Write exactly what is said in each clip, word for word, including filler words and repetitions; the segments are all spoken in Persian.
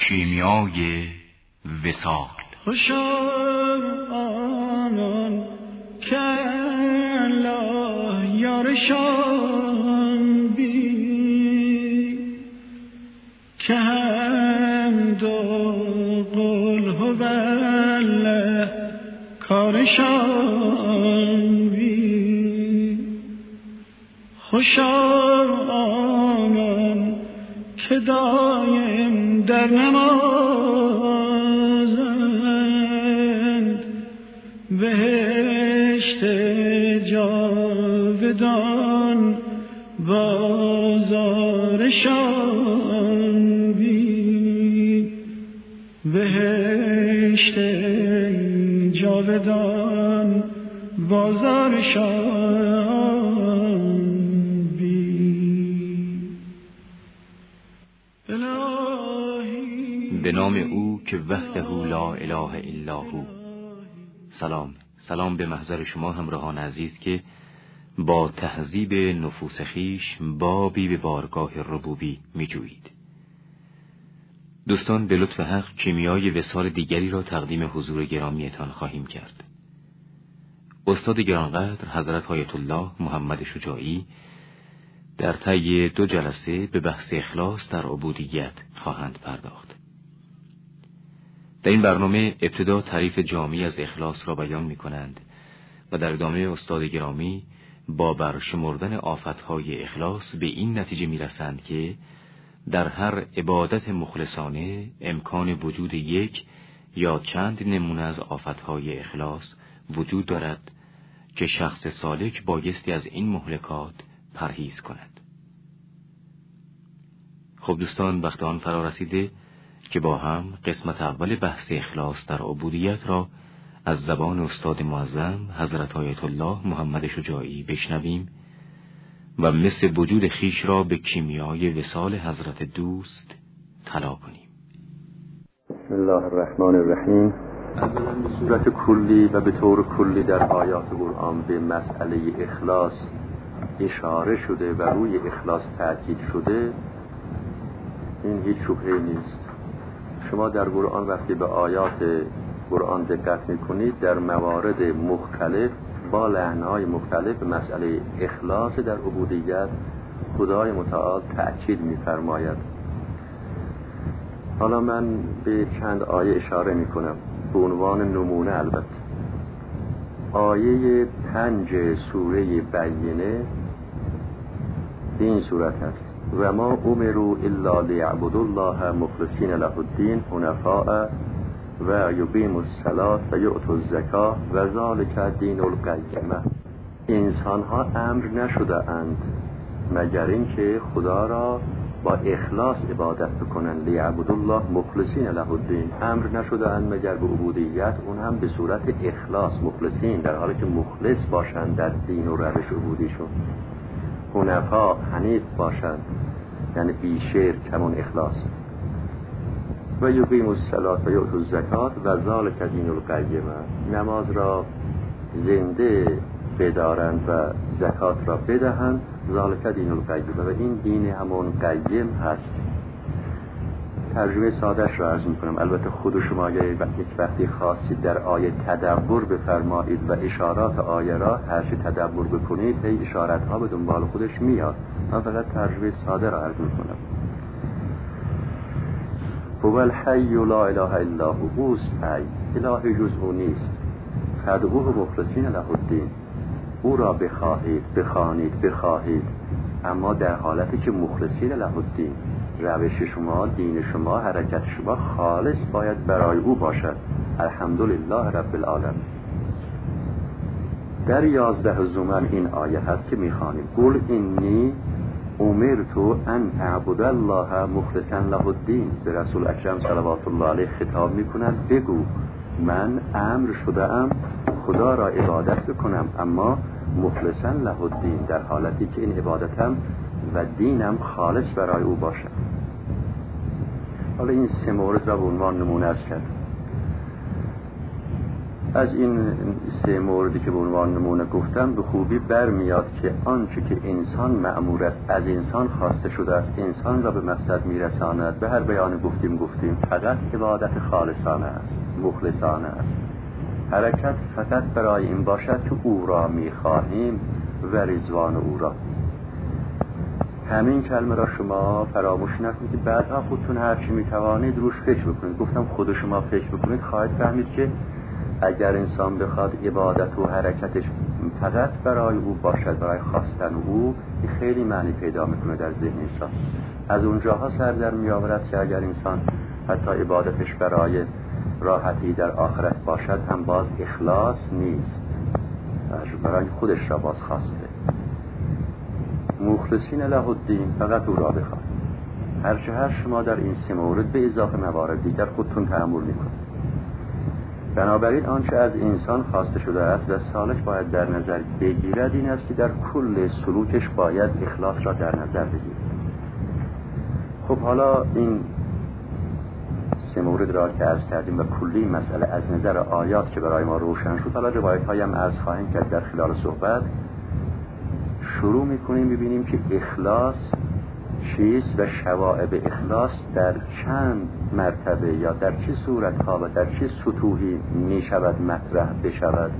کیمیای وصال. خوشا آنان که الله یارشان بی، که حمد و قل هو الله کارشان بی. خوشا آنان که دایم در نمازند، بهشت جاودان بازارشان بی. بهشت جاودان بازارشان بی. به نام او که وحده لا اله الا هو. سلام سلام به محضر شما همراهان عزیز که با تهذیب نفوس خیش بابی به بارگاه ربوبی می جویید. دوستان، به لطف حق کیمیای وصال دیگری را تقدیم حضور گرامیتان خواهیم کرد. استاد گرانقدر حضرت آیت الله محمد شجاعی در طی دو جلسه به بحث اخلاص در عبودیت خواهند پرداخت. در این برنامه ابتدا تعریف جامعی از اخلاص را بیان می کنند و در ادامه استاد گرامی با برشمردن آفتهای اخلاص به این نتیجه می رسند که در هر عبادت مخلصانه امکان وجود یک یا چند نمونه از آفتهای اخلاص وجود دارد که شخص سالک بایستی از این مهلکات پرهیز کند. خب دوستان، وقت آن فرا رسیده که با هم قسمت اول بحث اخلاص در عبودیت را از زبان استاد معظم حضرت آیت الله محمد شجاعی بشنویم و مثل وجود خیش را به کیمیای وصال حضرت دوست طلا کنیم. بسم الله الرحمن الرحیم. اولا به صورت کلی و به طور کلی در آیات قرآن به مسئله اخلاص اشاره شده و روی اخلاص تأکید شده. این هیچ شبهه‌ای نیست. شما در قرآن وقتی به آیات قرآن دقت میکنید در موارد مختلف با لحن‌های مختلف به مسئله اخلاص در عبودیت خدای متعال تأکید می‌فرماید. حالا من به چند آیه اشاره میکنم به عنوان نمونه. البته آیه پنج سوره بینه این صورت است: و ما امروا الا لیعبدوا الله مخلصین له الدین حنفاء و یقیموا الصلاة و یؤتوا الزکاة و ذلک دین القیمة. انسان ها امر نشده اند مگر اینکه خدا را با اخلاص عبادت بکنند. لیعبدوا الله مخلصین له الدین، امر نشده اند مگر به عبودیت، اون هم به صورت اخلاص، مخلصین در حالی که مخلص باشند در دین و روش عبودیشون. حنفا، حنیف باشند، یعنی بی شرک، همون اخلاص. و یقیموا الصلاة و یؤتوا الزکاة و ذلک دین القیمة، نماز را زنده بدارند و زکات را بدهند. ذلک دین القیمة، و این دین همون قیم هست. ترجمه سادهش را عرض میکنم. البته خود شما اگر یک وقتی خواستید در آیه تدبر بفرمایید و اشارات آیه را هر چه تدبر بکنید هی اشارت ها به دنبال خودش میاد. من فقط ترجمه ساده را عرض میکنم. هو الحی لا اله الا هو، اوست حی، اله جز او نیست. فادعوه مخلصین له الدین، او را بخواهید، بخوانید، بخواهید، اما در حالتی که مخلصین له الدین، روش شما، دین شما، حرکت شما خالص باید برای او باشد. الحمدلله رب العالمین. در یازده زمر این آیه هست که میخوانیم: قل اینی امرت ان اعبد الله مخلصا له الدین. به رسول اکرم صلوات الله علیه خطاب میکنند بگو من امر شده ام خدا را عبادت بکنم اما مخلصا له الدین، در حالتی که این عبادتم و دینم خالص برای او باشد. حالا این سه مورد را به عنوان نمونه است کرد. از این سه موردی که به عنوان نمونه گفتم به خوبی برمیاد که آنچه که انسان مأمور است از انسان خواسته شده است انسان را به مقصد میرساند. به هر بیان گفتیم گفتیم فقط عبادت خالصانه است، مخلصانه است. حرکت فقط برای این باشد که او را میخواهیم و رضوان او را. همین کلمه را شما فراموش نکنید که بعدها خودتون هر چی میتوانید روش فکر بکنید. گفتم خود شما فکر بکنید خواهید فهمید که اگر انسان بخواد عبادت و حرکتش فقط برای او باشد، برای خواستن او، خیلی معنی پیدا میکنه در ذهن انسان. از اونجاها سر در میآورد که اگر انسان حتی عبادتش برای راحتی در آخرت باشد هم باز اخلاص نیست، برای خودش را باز خواسته. مخلصین له الدین، فقط او را بخواد. هرچه هر شما در این سه مورد به اضافه موارد دیگر خودتون تأمل میکنید. بنابراین آنچه از انسان خواسته شده است و سالک باید در نظر بگیرد این است که در کل سلوکش باید اخلاص را در نظر بگیرد. خب حالا این سه مورد را که عرض کردیم و کلی مسئله از نظر آیات که برای ما روشن شد، حالا روایت هایی هم عرض خواهیم کرد در خلال صحبت. شروع میکنیم ببینیم که اخلاص چیست و شوائب اخلاص در چند مرتبه یا در چه صورتها و در چه سطوحی می شود مطرح بشود.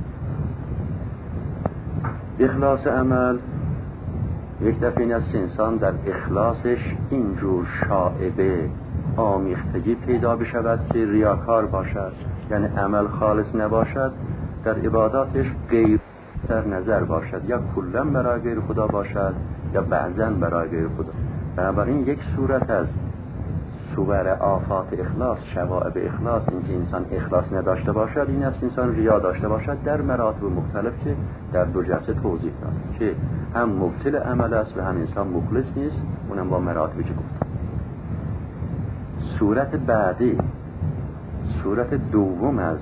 اخلاص عمل یک دفعه این است انسان در اخلاصش اینجور شائبه آمیختگی پیدا بشود که ریاکار باشد، یعنی عمل خالص نباشد، در عباداتش غیر در نظر باشد، یا کلاً برای غیر خدا باشد یا بعضاً برای غیر خدا. بنابراین یک صورت از صور آفات اخلاص، شوائب اخلاص، اینکه انسان اخلاص نداشته باشد، این است انسان ریا داشته باشد در مراتب مختلف که در دو جلسه توضیح دادم که هم مبطل عمل است و هم انسان مخلص نیست، اونم با مراتبی که گفتم. صورت بعدی، صورت دوم از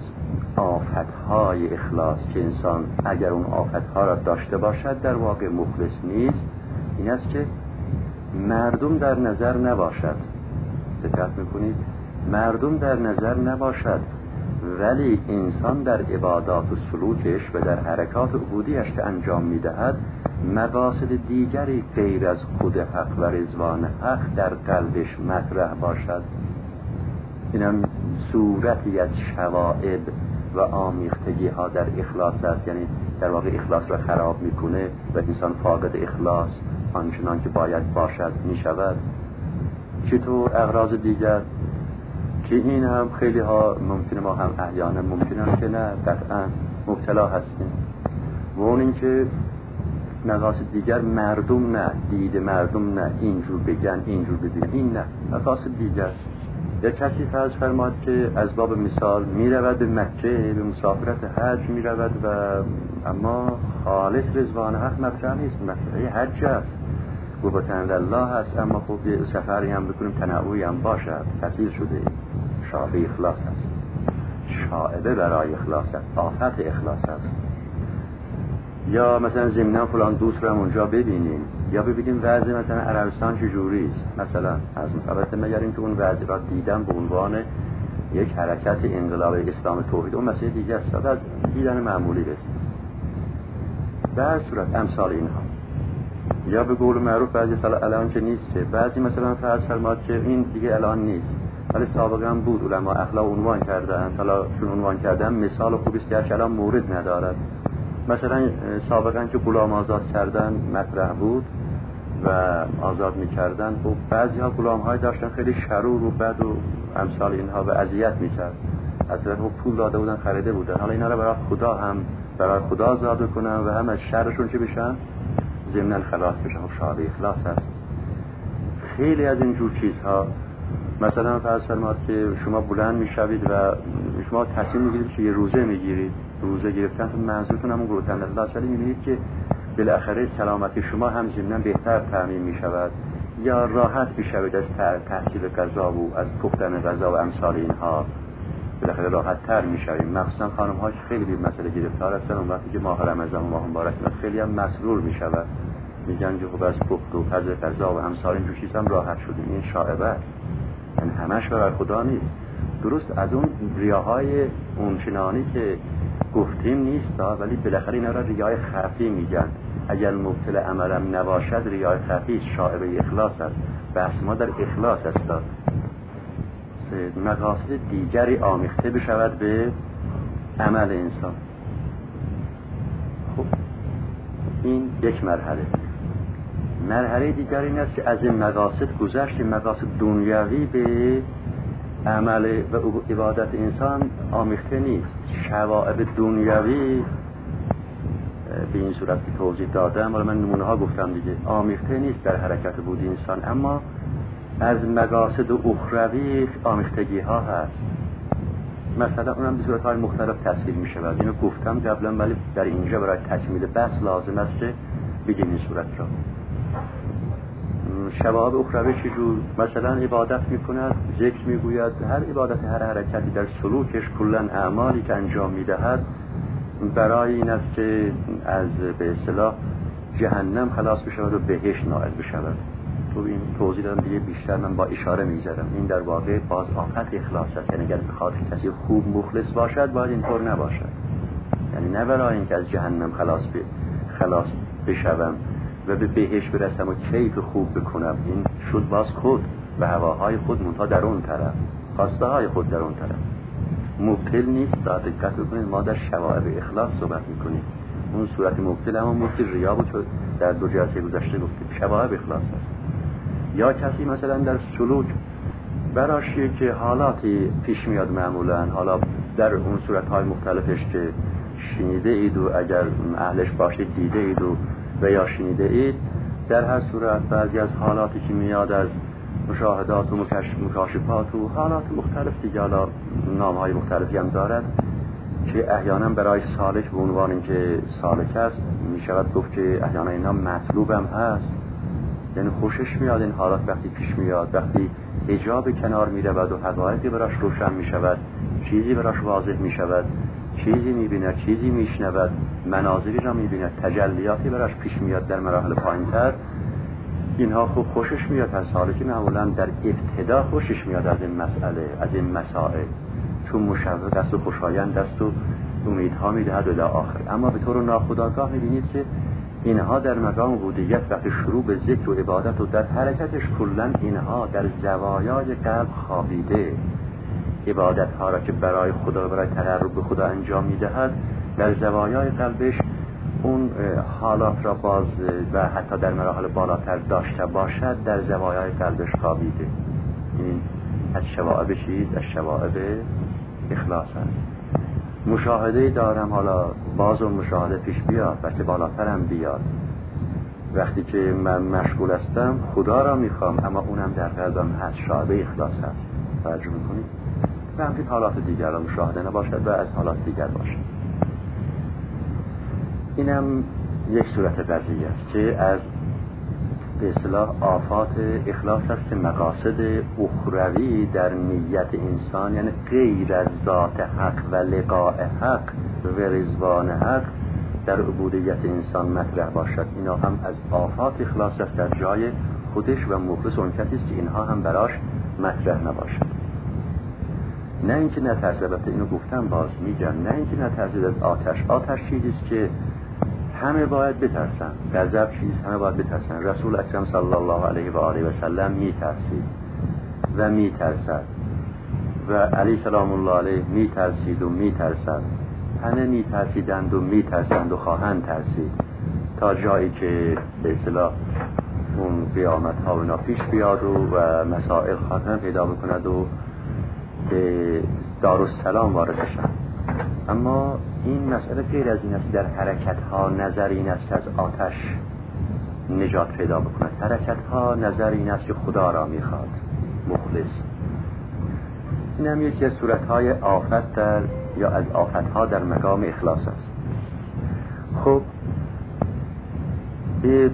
آفتهای اخلاص که انسان اگر اون آفتها را داشته باشد در واقع مخلص نیست، این است که مردم در نظر نباشد. دقت میکنید؟ مردم در نظر نباشد ولی انسان در عبادات و سلوکش و در حرکات عبودیش که انجام میدهد مقاصد دیگری غیر از خود حق و رضوان حق در قلبش مطرح باشد. اینم صورتی از شوائب و آمیختگی ها در اخلاص است، یعنی در واقع اخلاص را خراب میکنه و انسان فاقد اخلاص آنچنان که باید باشد میشود. چطور اغراض دیگر که این هم خیلی ها ممکنه ما هم احیانا ممکنه که نه قطعا مبتلا هستیم و اون این که مقاصد دیگر مردم نه، دید مردم نه، اینجور بگن اینجور ببین، این نه مقاصد دیگر. یا کسی فرض فرماد که از باب مثال می رود به مکه به مسافرت حج می رود و اما خالص رضوان حق مطرح نیست، مسئله حج است، قربتن الله هست، اما خب یه سفری هم بکنیم تنوعی هم باشد، تسهیل شده، شائبه اخلاص است، شائبه برای اخلاص است، آفت اخلاص است. یا مثلا ضمناً فلان دوست رو هم اونجا ببینیم، یا ببینیم وضع مثلا عربستان چجوری است مثلا. از البته مگریم که اون وضع را دیدم به عنوان یک حرکت انقلاب اسلام توحید، اون مسئله دیگه است، از دیدن معمولی است. به هر صورت امثال اینها، یا به قول معروف بعضی سال الان که نیست، که بعضی مثلا فرض فرماد که این دیگه الان نیست ولی سابقا بود، علما اخلاق عنوان کردن، حالا چون عنوان کردن مثال خوبی است که الان مورد ندارد. مثلا سابقا که غلام آزاد کردن مطرح بود و آزاد می‌کردن، خب بعضی‌ها غلام‌های داشتن خیلی شرور و بد و امثال اینها و اذیت می‌کرد، اصلا خب پول داده بودن خریده بودن، حالا اینا رو برای خدا هم برای خدا آزاد کنن و هم از شرشون چه بشن، ضمناً خلاص بشن. خب شائبه اخلاص هست. خیلی از این جور چیزها، مثلا فرض فرماد که شما بلند میشوید و شما تصمیم میگیرید که یه روزه میگیرید، روزه گرفتن تو منظورتون همون قربتن الله، ولی میبینید که بالاخره سلامتی شما هم ضمناً بهتر تامین میشود یا راحت میشوید از تحصیل غذا و از پختن غذا و امثال اینها، بالاخره راحت تر میشوید. مخصوصا خانم ها که خیلی به مسئله گرفتار هستن، اون وقتی که ماه رمضان و ماه مبارک خیلی هم مسرور میشود، میگن که خب از پخت و پز غذا و امثال این چیزا هم راحت شدیم. این شائبه است، یعنی همش برای خدا نیست. درست از اون ریاهای اونچنانی که گفتیم نیست، ولی بالاخره اینا را ریای خفی میگن. اگر مبطل عملم نباشد ریای خفی شائبه اخلاص است. بحث ما در اخلاص است، مقاصد دیگری آمیخته بشود به عمل انسان. خب این یک مرحله. مرحله دیگر این است که از این مقاصد گذشت، مقاصد دنیوی به عمل و عبادت انسان آمیخته نیست. شوائب دنیوی به این صورت که توضیح دادم، ولی من نمونه ها گفتم دیگه، آمیخته نیست در حرکت بود انسان، اما از مقاصد اخروی آمیختگی ها هست. مثلا اونم به صورت های مختلف تصویر می شود. اینو گفتم قبلا، ولی در اینجا برای تکمیل بحث لازم است که بگیم این صورت را. شوائب اخروی چجور؟ مثلا عبادت می کند، ذکر می گوید، هر عبادت، هر حرکتی در سلوکش کلا اعمالی که انجام می دهد برای این است که از به اصطلاح جهنم خلاص بشود و بهشت نائل بشود. تو این توضیح دادم دیگه، بیشتر من با اشاره میذارم. این در واقع باز آفت اخلاص است. یعنی اگر بخواد کسی خوب مخلص باشد باید اینطور نباشد. یعنی نه برای اینکه از جهنم خلاص ب... خلاص بشوم و به بهشت برسم و کیف خوب بکنم، این شد باز خود و هواهای خود منتها در اون طرف، خواسته های خود در اون طرف. مبطل نیست. دقت بکنید، ما در شوائب اخلاص صحبت میکنیم. اون صورت مبطل اما مبطل ریا بود که در دو جلسه گذشته گفتیم. شوائب اخلاص است. یا کسی مثلا در سلوک براشیه که حالاتی پیش میاد، معمولا حالا در اون صورتهای مختلفش که شنیده اید و اگر اهلش باشید دیده اید و و یا شنیده اید، در هر صورت بعضی از حالاتی که میاد از مشاهدات و مکاشفات و حالات مختلف دیگه، حالا نامهای مختلفی هم دارد که احیانا برای سالک به عنوان اینکه سالک است میشود گفت که احیانا اینا مطلوب هم هست. یعنی خوشش میاد این حالات وقتی پیش میاد، وقتی حجاب کنار میرود و حقایقی براش روشن میشود، چیزی براش واضح میشود، چیزی میبیند، چیزی میشنود، مناظری را میبیند، تجلیاتی براش پیش میاد در مراحل پایینتر. اینها خوب خوشش میاد از سالکی، معمولا در ابتدا خوشش میاد از این مسئله، از این مسائل، چون مشوق است و خوشایند است و امیدها میدهد الی آخر. اما به طور ناخودآگاه میبینید که اینها در مقام عبودیت وقتی شروع به ذکر و عبادت و در حرکتش کلا اینها در زوایای قلب خوابیده. عبادت ها را که برای خدا و برای تقرب به خدا انجام میدهد در زوایای قلبش اون حالات را باز و حتی در مراحل بالاتر داشته باشد در زوایای قلبش خوابیده. این از شوائب چیز؟ از شوائب اخلاص است. مشاهده دارم، حالا باز اون مشاهده پیش بیاد وقتی بالاترم بیاد، وقتی که من مشغول هستم خدا را میخوام اما اونم در قلبم هست، شائبه اخلاص هست. توجه میکنید؟ و همین حالات دیگر را مشاهده نباشد و از حالات دیگر باشد. اینم یک صورت قضیه است که از به اصطلاح آفات اخلاص است که مقاصد اخروی در نیت انسان، یعنی غیر از ذات حق و لقاء حق و رضوان حق در عبودیت انسان مطرح باشد. اینا هم از آفات اخلاص است در جای خودش و مخلص اون کسی است که اینها هم براش مطرح نباشد. نه اینکه نترسد، البته اینو گفتم باز میگم، نه اینکه نترسد از آتش. آتش چیزی است که همه باید بترسن. غضب چیز همه باید بترسن. رسول اکرم صلی الله علیه و آله و سلم میترسید و میترسد و علی سلام الله علیه میترسید و میترسد. همه میترسیدند و میترسند و خواهند ترسید تا جایی که به اصطلاح اون قیامت ها و اینا پیش بیاد و, و مسائل خاتمه پیدا بکند و به دارالسلام وارد بشن. اما این مسئله غیر از این است. در حرکت ها نظر این است که از آتش نجات پیدا بکند. حرکت ها نظر این است که خدا را میخواد، مخلص. این هم یکی از صورت های آفت در یا از آفت ها در مقام اخلاص است. خب به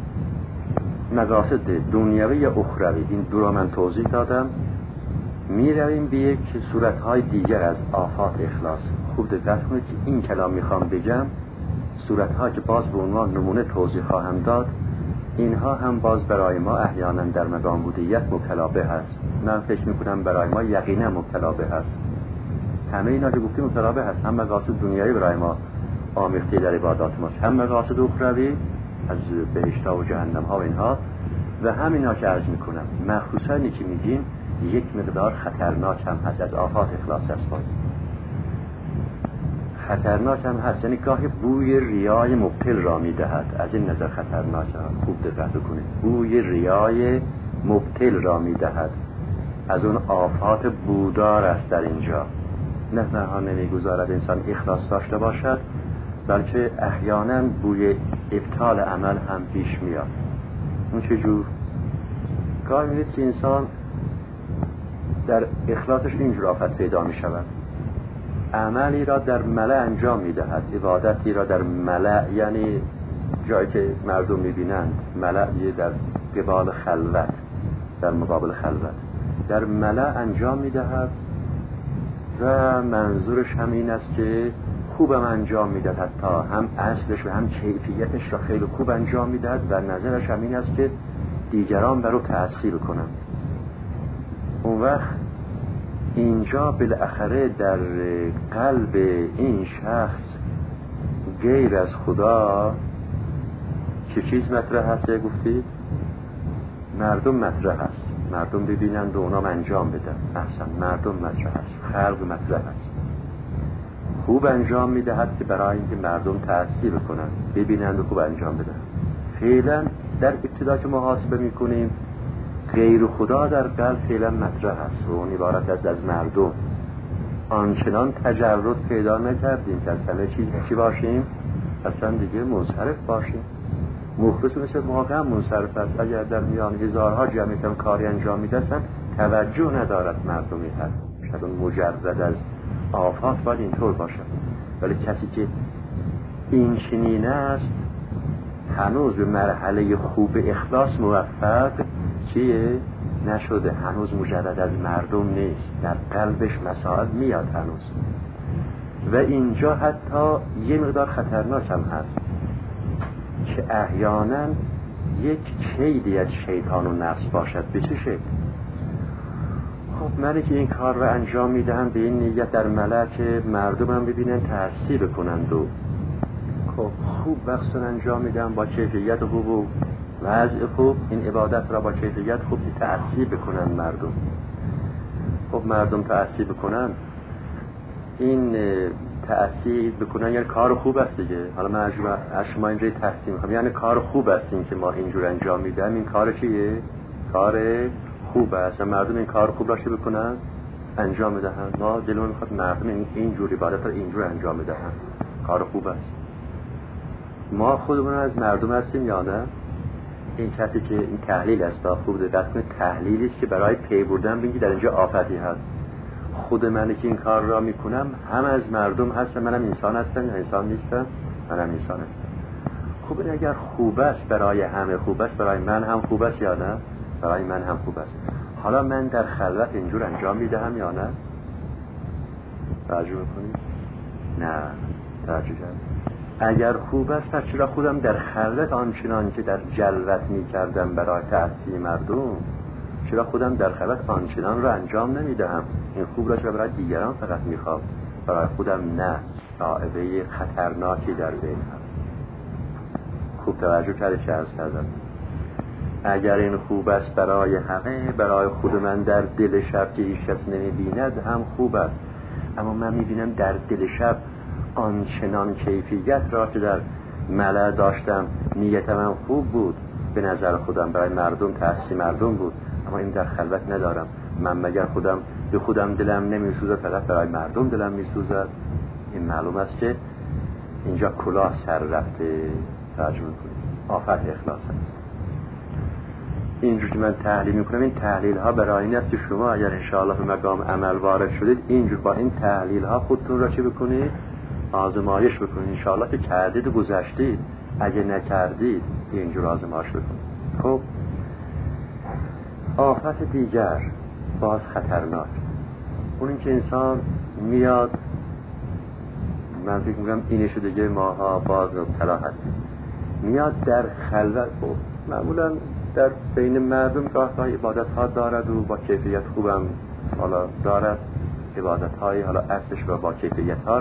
مقاصد دنیوی یا اخروی این دو را من توضیح دادم. می رویم به یک صورت های دیگر از آفات اخلاص. خوب دقت کنید که این کلام میخوام بگم، صورت ها که باز به عنوان نمونه توضیح خواهم داد، اینها هم باز برای ما احیانا در مقام بودیت مبتلا به هست. من فکر میکنم برای ما یقینا مبتلا به هست. همه اینا که گفتیم مبتلا به هست. هم مقاصد دنیایی برای ما آمیخته در عبادات ماست، هم مقاصد اخروی از بهشت‌ها و جهنم‌ها و اینها، و همینا که عرض میکنم مخصوصا اینی که میگیم یک مقدار خطرناک هم هست، از آفات اخلاص هست. باز خطرناک هم هست، یعنی گاهی بوی ریای مبتل را میدهد. از این نظر خطرناک هم. خوب دقت کنید، بوی ریای مبتل را میدهد. از اون آفات بودار است در اینجا. نه تنها نمیگذارد انسان اخلاص داشته باشد، بلکه احیانا بوی ابطال عمل هم پیش میاد. اون چجور؟ گاهی میدید که انسان در اخلاصش اینجور آفت پیدا می شود. عملی را در ملأ انجام می دهد، عبادتی را در ملأ، یعنی جایی که مردم می بینند، ملأ در قبال خلوت، در مقابل خلوت در ملأ انجام می دهد و منظورش هم این است که خوبم انجام می دهد، حتی هم اصلش و هم کیفیتش را خیلی خوب انجام می دهد و نظرش هم این است که دیگران بر او تأثیر کنند. اون وقت اینجا بالاخره در قلب این شخص غیر از خدا چه چیز مطرح هست؟ گفتی مردم مطرح هست، مردم ببینند و اونام انجام بدن. احسن، مردم مطرح هست، خلق مطرح هست. خوب انجام میدهد که برای اینکه مردم تأثیر کنند، ببینند و خوب انجام بدن. فعلا در ابتدا که محاسبه میکنیم غیر خدا در قلب فعلا مطرح است و اون عبارت است از مردم. آنچنان تجرد پیدا نکردیم که از همه چیز چی باشیم؟ اصلا دیگه منصرف باشیم. مخلص مثل واقعا منصرف است. اگر در میان هزارها جمعی کم کاری انجام میدستن توجه ندارد مردمی هست، شاید اون مجرد از آفات باید اینطور باشد. ولی کسی که این چنین است هنوز به مرحله خوب اخلاص موفق چیه؟ نشده. هنوز مجرد از مردم نیست، در قلبش مسائل میاد هنوز. و اینجا حتی یه مقدار خطرناک هم هست که احیانا یک کیدی از شیطان و نفس باشد. به چه شکل؟ خب من که این کار رو انجام میدهم به این نیت در ملأ که مردم هم ببینن تأثیر کنند و خب خوب بخصن انجام میدم با کیفیت خوب و وضع خوب، این عبادت را با کیفیت خوب تأثیر بکنن مردم. خب مردم تأثیر بکنن، این تأثیر بکنن یعنی کار خوب است دیگه. حالا من از شما اینجای تصدیق میخوام، یعنی کار خوب است این که ما اینجور انجام میدم. این کار چیه؟ کار خوب است و مردم این کار خوب را چه بکنن؟ انجام بدهن. ما دلمون میخواد مردم این اینجور عبادت را اینجور انجام بدهن. کار خوب است. ما خودمون از مردم هستیم یا نه؟ این کسی که این تحلیل است، خوب دقت کنید، تحلیلی است که برای پی بردن ببینید در اینجا آفتی هست. خود من که این کار را میکنم هم از مردم هستم، منم انسان هستم یا انسان نیستم؟ منم انسان هستم. خوب این اگر خوب است برای همه خوب است، برای من هم خوب است یا نه؟ برای من هم خوب است. حالا من در خلوت اینجور انجام میدهم یا نه؟ توجه میکنید؟ نه توجه کنید. اگر خوب است پس چرا خودم در خلوت آنچنان که در جلوت میکردم برای تأثیر مردم، چرا خودم در خلوت آنچنان را انجام نمیدهم؟ این خوب را چرا برای دیگران فقط میخوام، برای خودم نه؟ عاقبه خطرناکی در بین هست. خوب توجه کرده چه عرض کردم. اگر این خوب است برای همه، برای خود من در دل شب که هیچ کس نمیبیند هم خوب است، اما من میبینم در دل شب آنچنان کیفیت را که در ملأ داشتم، نیتم هم خوب بود به نظر خودم، برای مردم تأثیر مردم بود، اما این در خلوت ندارم. من مگر خودم به خودم دلم نمیسوزد، فقط برای مردم دلم میسوزد؟ این معلوم است که اینجا کلاه سر رفته. توجه کنید، آفت اخلاص است. اینجور که من تحلیل میکنم، این تحلیل ها برای این است که شما اگر انشاءالله به مقام عمل وارد شدید، اینجور با این تحلیل ها خودتون را چه بکنید؟ آزمایش بکنید. انشاءالله که کردید و گذشتید، اگه نکردید اینجور آزمایش بکنید. خب آفت دیگر باز خطرناک، اون این که انسان میاد، من فکر میکنم اینشو دیگه ماها باز مبتلا هستیم، میاد در خلوت. معمولا در بین مردم گاهگاه عبادت ها دارد و با کیفیت خوبم حالا دارد، عبادت های حالا اصلش و با کیفیت هاش.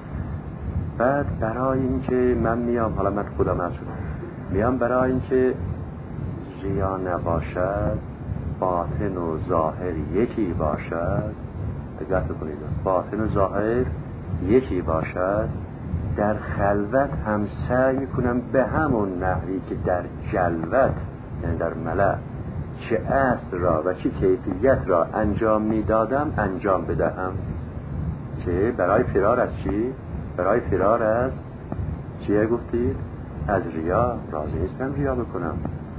بعد برای این که من میام، حالا من خودم از میام برای این که ریا نباشد، باطن و ظاهر یکی باشد، دقت کنید، باطن و ظاهر یکی باشد، در خلوت هم سعی کنم به همون نحوی که در جلوت، یعنی در ملأ، چه اصل را و چه کیفیت را انجام میدادم انجام بدهم. که برای فرار از چی؟ برای فرار از چیه گفتید؟ از ریا. راضی نیستم ریا بکنم،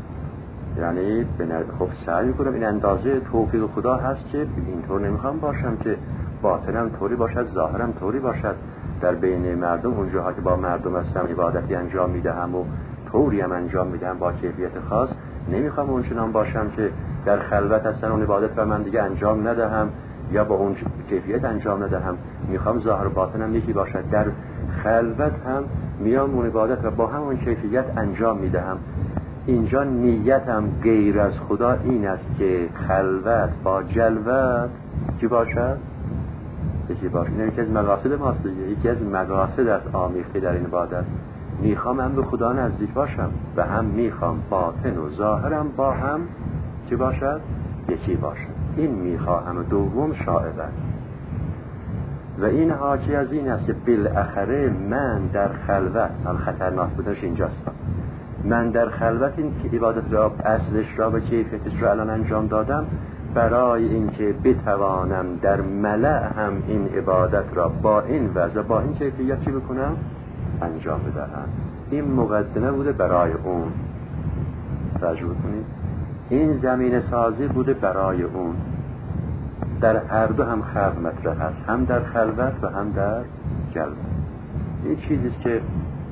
یعنی خب سعی کنم این اندازه توفیق خدا هست که اینطور نمیخوام باشم که باطنم طوری باشد ظاهرم طوری باشد. در بین مردم اونجاها که با مردم هستم عبادتی انجام میدهم و طوری هم انجام میدهم با کیفیت خاص، نمیخوام اونچنان باشم که در خلوت هستن اون عبادت رو من دیگه انجام ندهم یا با اون کیفیت انجام ندهم. میخوام ظاهر و باطنم یکی باشد. در خلوت هم میام اون عبادت رو با همون کیفیت انجام میدهم. اینجا نیتم غیر از خدا این است که خلوت با جلوت چی باشد؟ یکی باشد. این یکی از مقاصد ماست دیگه، یکی از مقاصد از آمیخته در این عبادت. میخوام هم به خدا نزدیک باشم و هم میخوام باطن و ظاهرم با هم چی باشد؟ یکی باشد. این میخواهم و دوم شائب است. و این حاکی از این است که بالاخره من در خلوت، حال خطرناک بودنش اینجاست، من در خلوت این عبادت را اصلش را و کیفیتش را الان انجام دادم برای اینکه بتوانم در ملأ هم این عبادت را با این وضع با این کیفیت چی بکنم؟ انجام بدهم. این مقدمه بوده برای اون، توجه کنید، این زمین سازی بوده برای اون. در هر دو هم خلق مطرح هست، هم در خلوت و هم در جلوت. این چیزیست که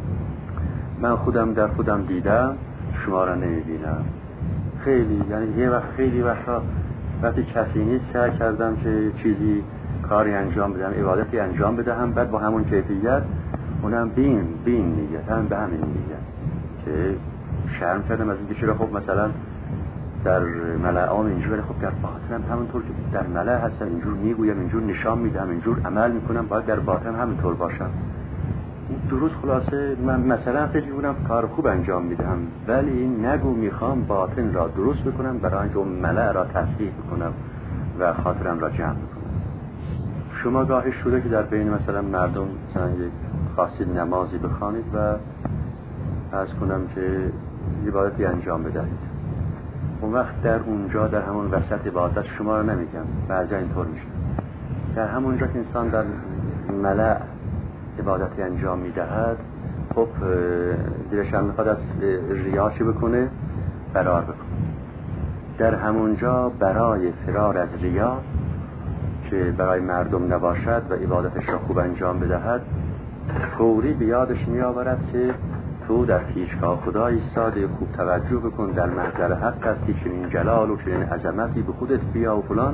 من خودم در خودم دیدم، شما را نمیبینم. خیلی، یعنی یه وقت خیلی وقتا وقتی کسی نیست سعی کردم که چیزی کاری انجام بدم، عبادتی انجام بدهم، بعد با همون کیفیت اونم بین بین نیت، هم به همین نیت که شرم کردم از اینکه چرا خب مثلا در ملعام اینجور، ولی خب در باطنم همونطور که در ملع هستم اینجور میگویم، اینجور نشان میدم، اینجور عمل میکنم، باید در باطن همونطور باشم. درست خلاصه من مثلا فکر میکنم کار خوب انجام میدم، ولی نگو میخوام باطن را درست بکنم برای اینکه اون ملع را تصحیح بکنم و خاطرم را جمع بکنم. شما گاهی شده که در بین مثلا مردم مثلا یک خاصی نمازی بخوانید و عرض کنم که عبادتی انجام بدهید، اون وقت در اونجا در همون وسط عبادت شما رو نمیگم، بعضی اینطور میشه، در همونجا که انسان در ملأ عبادتی انجام میدهد، خب دلش هم میخواد از ریا چی بکنه؟ فرار بکنه. در همونجا برای فرار از ریا که برای مردم نباشد و عبادتش را خوب انجام بدهد، فوری بیادش میآورد که تو در پیشگاه خدا ایستاده، خوب توجه بکن، در محضر حق هستی، چنین جلال و چنین عظمتی به خودت بیا و فلان،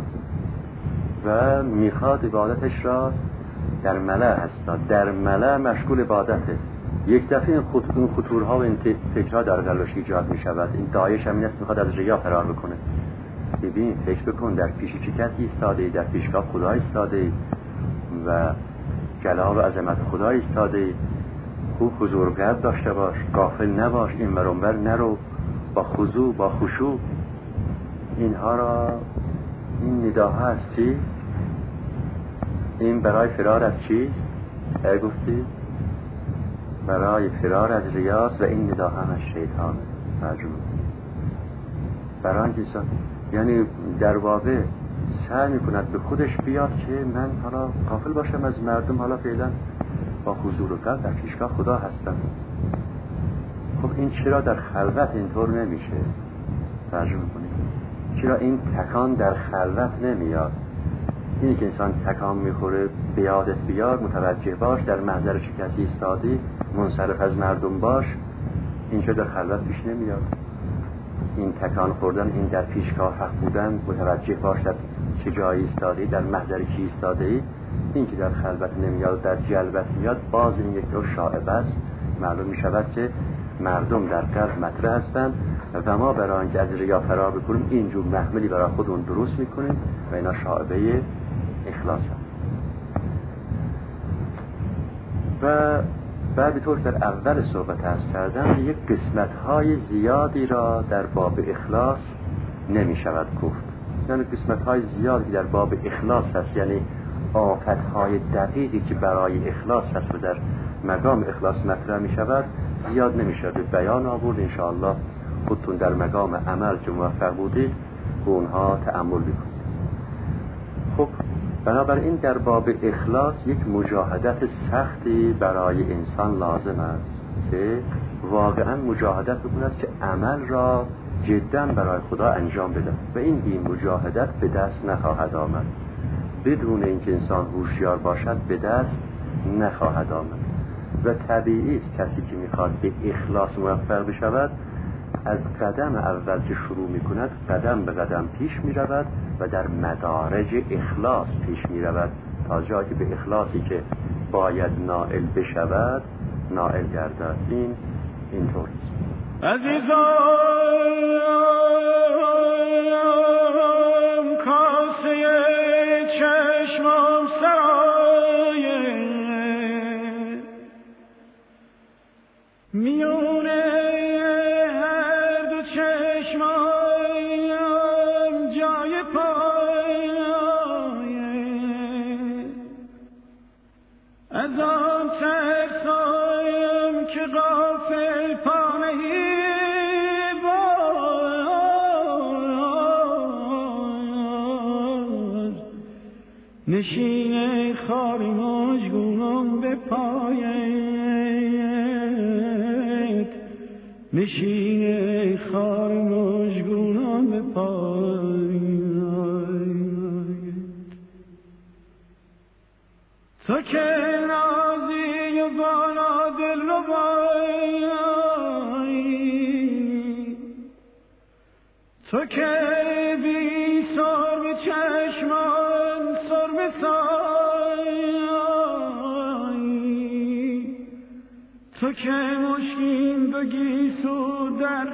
و میخواد عبادتش را در ملأ هست، در ملأ مشغول عبادته. یک دفعه این خطورها و این فکرها در قلبش ایجاد میشود. این دایش هم این است میخواد از ریا فرار بکنه. ببین فکر بکن در پیش چه کسی ایستاده، در پیشگاه خدا ایستاده و جلال و عظمت خدا ایستاده. خوب حضور قلب داشته باش، غافل نباش، این ور اون ور نرو، با خضوع با خشوع. اینها را، این نداها از چیست؟ این برای فرار از چیست؟ ای گفتی؟ برای فرار از ریاست و این نداها هم از شیطانه. مجموع برای اینکه یعنی در واقع سعی میکند به خودش بیاد که من حالا غافل باشم از مردم، حالا فعلا با حضور و قلب در پیشگاه خدا هستم. خب این چرا در خلوت اینطور نمیشه؟ ترجمه کنید چرا این تکان در خلوت نمیاد؟ اینی که انسان تکان میخوره بیادت بیاد، متوجه باش، در محضر چه کسی ایستادی، منصرف از مردم باش، این چرا در خلوت پیش نمیاد؟ این تکان خوردن، این در پیشگاه حق بودن، متوجه باش در چه جایی ایستادی، در محضر کی ایستادی، این که در خلوت نمیاد در جلوت میاد، باز این یک نوع شائبه است. معلوم میشود که مردم در قلب مطرح هستند و ما برای اینکه از ریا فرار بکنیم اینجور محملی برای خودمون درست میکنیم و اینا شائبه اخلاص هست. و بعد طور در اول صحبت هست کردم یک قسمت‌های زیادی را در باب اخلاص نمی شود گفت، یعنی قسمت‌های زیادی در باب اخلاص هست، یعنی آفت‌های دقیقی که برای اخلاص هست و در مقام اخلاص مطرح می شود زیاد نمی شود بیان آورد. انشاءالله خودتون در مقام عمل که موفق بودید به اونها تأمل بکنید. خب بنابراین در باب اخلاص یک مجاهدت سختی برای انسان لازم است که واقعا مجاهدت بکند که عمل را جدا برای خدا انجام بده و این بی مجاهدت به دست نخواهد آمد. بدون اینکه انسان هوشیار باشد به دست نخواهد آمد و طبیعی است کسی که میخواد به اخلاص موفق بشود از قدم اول که شروع میکند قدم به قدم پیش میرود و در مدارج اخلاص پیش میرود تا جایی که به اخلاصی که باید نائل بشود نائل گردد. این اینطوریست. عزیزان کاسه چشمم سرایه میونه هر دو چشمم جای پایه از آن ترسایم که غافل پانهی نشین خاری مجگونم به پایت نشین خاری مجگونم به پایت تو که نازی و بالا دل رو بایی تو که بی سر به چشمان سر به سایی تو که مشکین دو گیسو در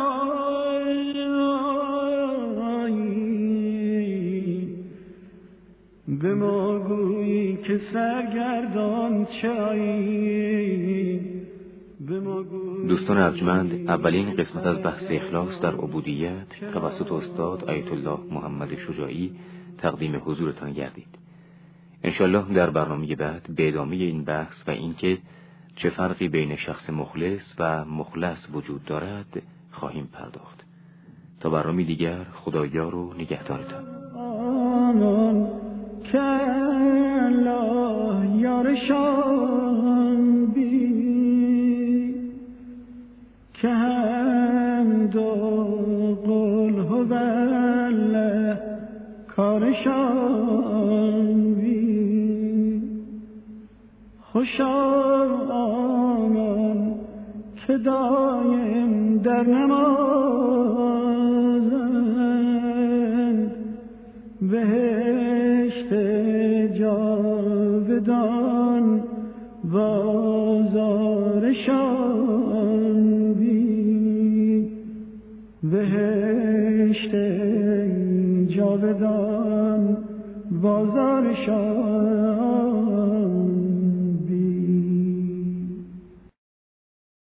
قفایی به ما گویی که سرگردان چایی. دوستان ارجمند، اولین قسمت از بحث اخلاص در عبودیت توسط استاد آیت الله محمد شجاعی تقدیم حضورتان گردید. انشالله در برنامه بعد به ادامه این بحث و اینکه چه فرقی بین شخص مخلص و مخلص وجود دارد خواهیم پرداخت. تا برنامه دیگر خدایار و نگهدارتان. آمان که الله یارشان بی که هم دو قل هو الله کارشان بی خوشا آنان که دایم در نمازند بهشت جاودان بازارشان بی بهشت جاودان بازارشان